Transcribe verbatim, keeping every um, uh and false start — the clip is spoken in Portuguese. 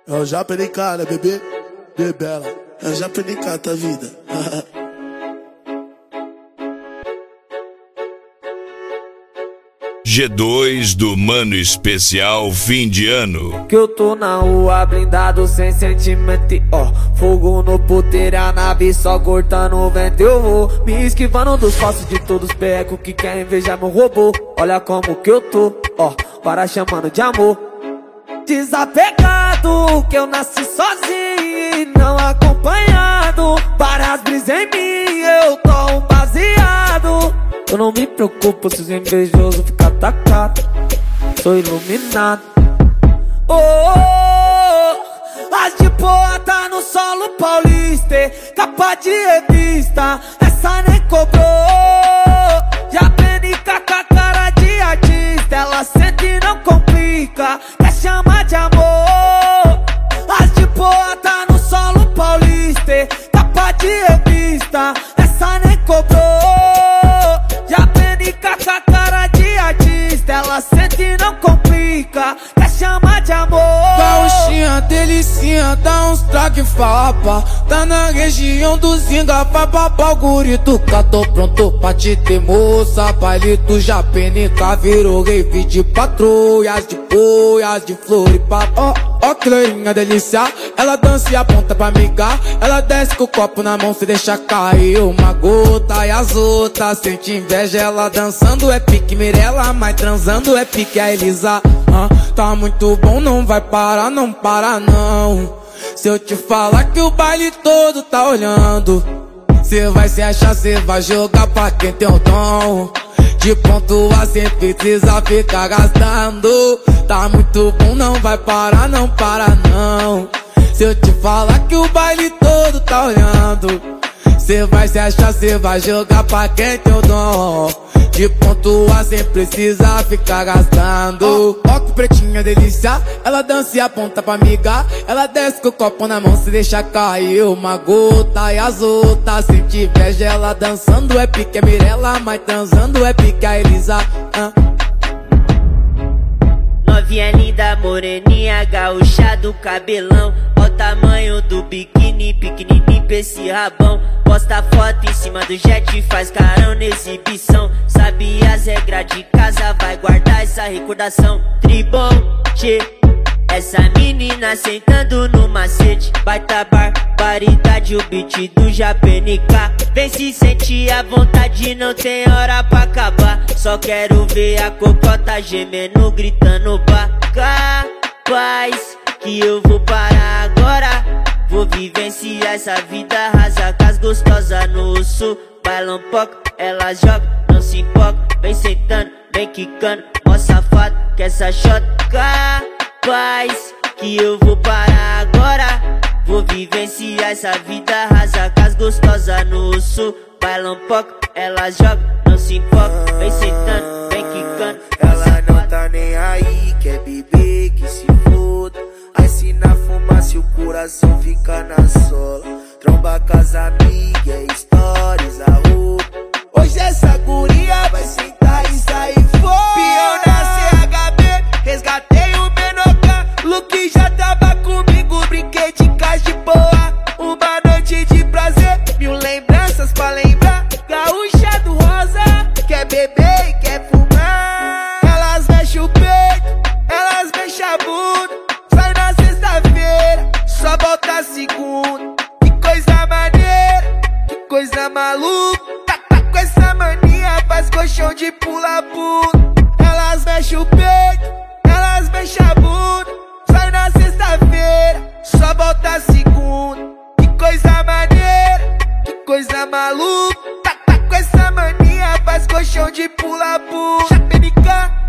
É o Japa N K, né, bebê? Bebela. É o Japa N K, tá vida. G dois do Mano Especial fim de ano. Que eu tô na rua blindado sem sentimento, ó. Fogo no puteiro, a nave só cortando o vento. Eu vou me esquivando dos falsos de todos os pecos que querem invejar meu robô. Olha como que eu tô, ó, para chamando de amor. Desapegado, que eu nasci sozinho e não acompanhado. Várias brisas em mim, eu tô um baseado. Eu não me preocupo se os invejosos ficam atacados. Sou iluminado. Oh, oh, oh, as de boa tá no solo paulista, capa de revista, essa nem cobrou. Já N K com a cara de artista, ela sente e não complica, quer chamar de amor. As de boa tá no solo paulista, capa de revista, essa nem cobrou. Ela sente e não complica, quer chamar de amor. Gauchinha, delicinha, dá uns traque fapa. Tá na região do Zinga, papapá, o gurito cá. Tô pronto pra te ter, moça. Baile do Japa N K virou rave de patrulhas, de boias, de flor e papo. Ó, ó que loirinha delícia, ela dança e aponta pra amigar. Ela desce com o copo na mão, se deixa cair uma gota. E as outras sente inveja, ela dançando é pique Mirella, mas transando é pique a Elisa. ah, Tá muito bom, não vai parar, não para não. Se eu te falar que o baile todo tá olhando, cê vai se achar, cê vai jogar pra quem tem o dom de pontuar sem precisa ficar gastando. Tá muito bom, não vai parar, não para não. Se eu te falar que o baile todo tá olhando, cê vai se achar, cê vai jogar pra quem tem o dom de pontuar sem precisar ficar gastando. Ó, ó que pretinha delícia, ela dança e aponta pra amiga. Ela desce com o copo na mão, se deixa cair uma gota. E as outras sente inveja, ela dançando é pique a Mirella, mas transando é pique a Elisa. ah. Novinha linda, moreninha, gaúcha do cabelão. Ó o tamanho do biquíni, pequenininho pra esse rabão. Posta foto em cima do jet, faz carão na exibição. Sabe as regras de casa, vai guardar essa recordação. Tribom, tchê, essa menina sentando no macete. Baita barbaridade, o beat do Japa N K. Vem se sentir à vontade, não tem hora pra acabar. Só quero ver a cocota gemendo, gritando pra capaz que eu vou parar agora. Vou vivenciar essa vida rasa com as gostosas no sul. Bailam pouco, ela joga, não se importa. Vem sentando, vem quicando, mó safado que essa shot capaz que eu vou parar agora. Vou vivenciar essa vida rasa com as gostosas no sul. Bailam pouco, ela joga, não se importa. Vem sentando, vem quicando, ela não tá nem aí, quer beber, que se foda. Aí se na fumaça o coração fica na sola. Tromba com as amigas, é stories, a roupa. Hoje essa guria vai sentar e sair fora. Pião na C H B, resgatei o Menoca. Luke já tava comigo, brinquei de casa de boa. Uma noite de prazer, mil lembranças pra lembrar. Gaúcha do rosa, quer beber e quer fumar. Elas mexem o peito, elas mexem a bunda. Sai na sexta-feira, só volta segunda. Que coisa maneira, que coisa maluca. Tá, tá com essa mania, faz colchão de pula-pula. Elas mexem o peito, elas mexem a bunda. Sai na sexta-feira, só volta segunda. Que coisa maneira, que coisa maluca. Tá, tá com essa mania, faz colchão de pula-pula. Japa N K.